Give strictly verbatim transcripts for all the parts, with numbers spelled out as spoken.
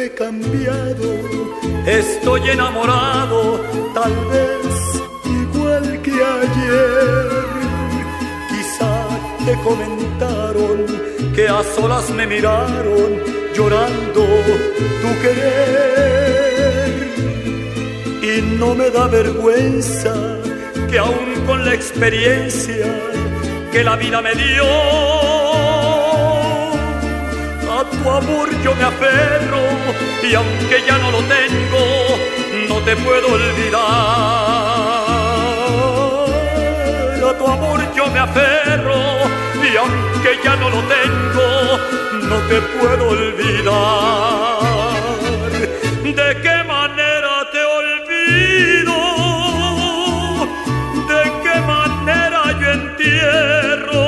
he cambiado, estoy enamorado, tal vez igual que ayer. Quizá te comentaron que a solas me miraron llorando tu querer. Y no me da vergüenza que aún con la experiencia que la vida me dio, a tu amor yo me aferro, y aunque ya no lo tengo, no te puedo olvidar. A tu amor yo me aferro, y aunque ya no lo tengo, no te puedo olvidar. ¿De qué manera te olvido? ¿De qué manera yo entierro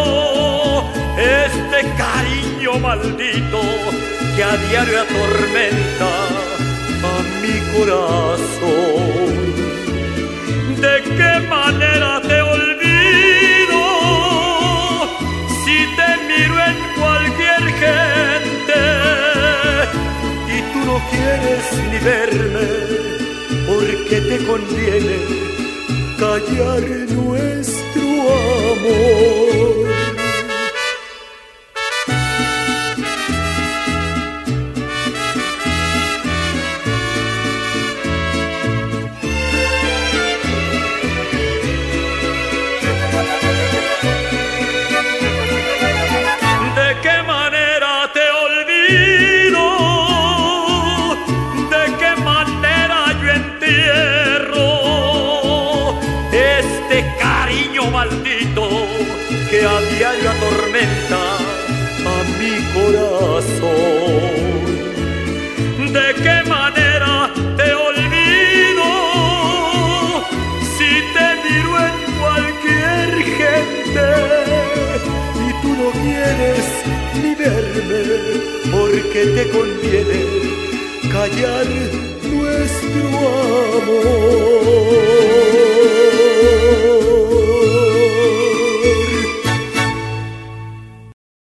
este cariño maldito que a diario atormenta a mi corazón? ¿De qué manera te olvido si te miro en cualquier gente y tú no quieres ni verme porque te conviene callar nuestro amor? Maldito que a diario atormenta a mi corazón. ¿De qué manera te olvido si te miro en cualquier gente y tú no quieres ni verme porque te conviene callar nuestro amor?